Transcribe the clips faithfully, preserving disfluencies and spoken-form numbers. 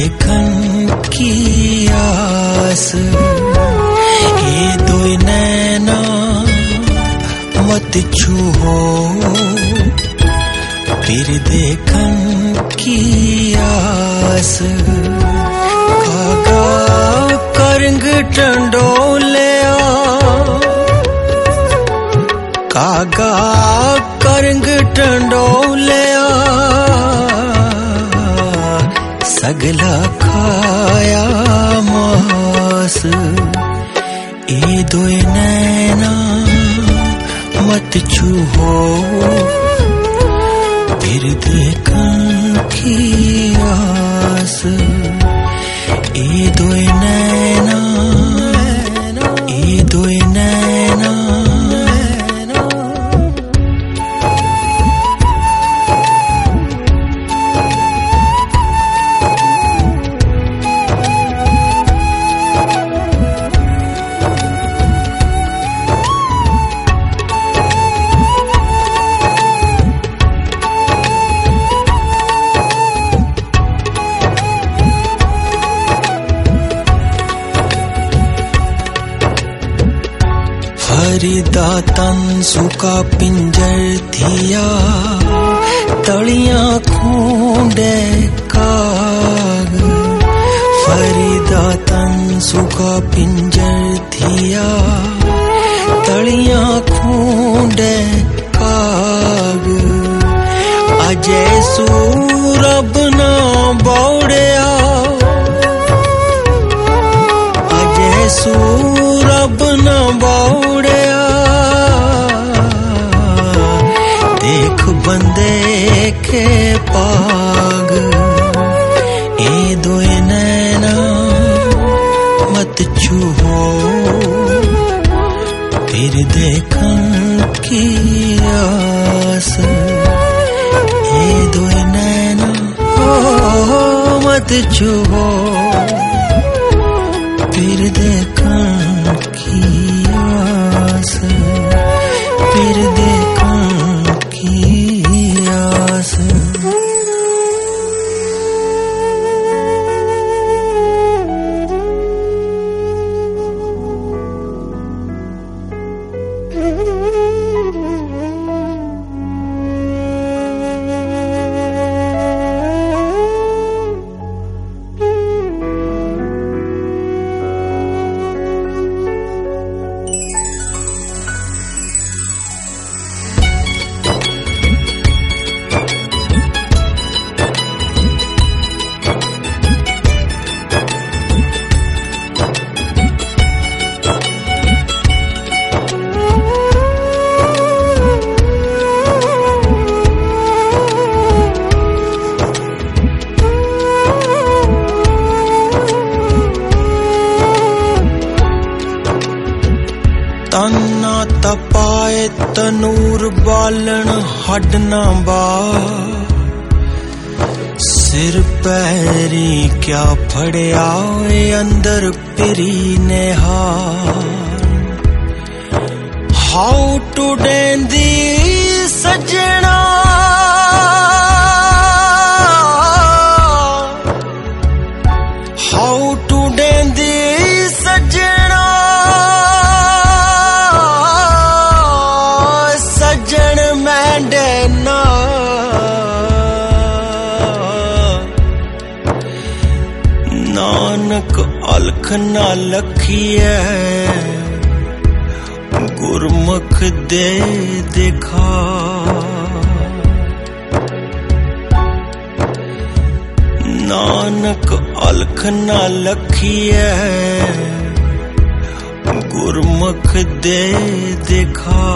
देखन की आस, ये दो नैना मत छूहो, फिर देखन की आस। कागा करंग टंडोलिया, कागा करंग टंडोलिया, सगला खाया मास। ए दो नैना मत छूहो, फिर देखन की आस। ए दो नैना, ए दो नैना, फरीदा तन सुका पिंजर थिया, तलियां खूंडे काग। फरीदा तन सुका पिंजर थिया, तलियां खूंडे काग। अजय सूरब ना बौड़िया, अजय सूरब ना बौड़िया, देख बंदे के पाग। ए दो नैना मत छूहो, फिर देखन की आस। ए दो नैना ओ मत छूहो, फिर देखन की आस, फिर देखन की आस। तन्ना तपाए तनूर बालन हड ना बा, सिर पैरी क्या फड़िया अंदर पिरी ने हार। हाउ टू डेंदी सजना, हाउ टू डेंदी सजना, सजन मैंडे ना। नानक अलख ना लखिए, गुरमुख दे दिखा। नानक अलख ना लखिए, गुरमुख दे दिखा।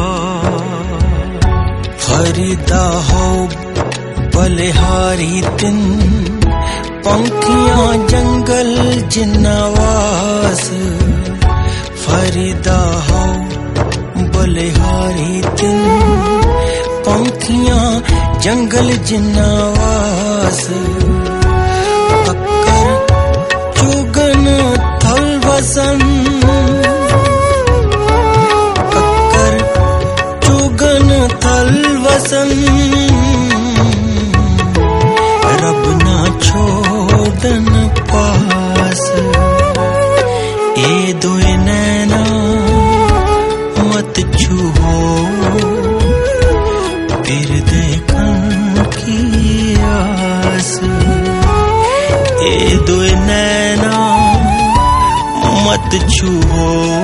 फरीदा हो बलिहारी तिन, पंखियां जंगल जिन्नावास। फरीदा हो बलिहारी तिन, पंखियां जंगल जिन्नावास। कक्कर चुगन थल वसन, कक्कर चुगन थल वसन। रब ना छोड़न ए दोए नैना मत छुओ,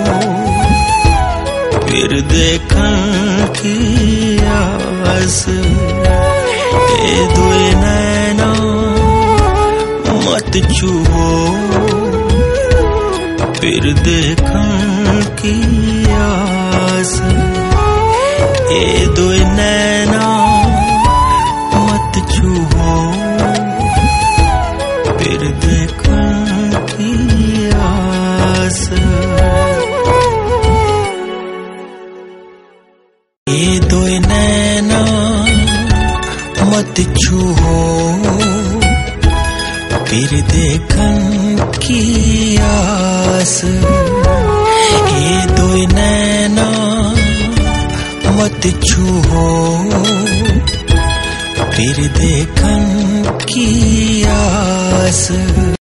फिर देखन की आस। ए दोए नैना मत छुओ, फिर देखन की आस। ए दोए नैना मत छुओ, फिर देखन की आस। ए दोए नैना मत छुओ, फिर देखन की आस। ए दोए नैना मत छुओ, फिर देखन की आस।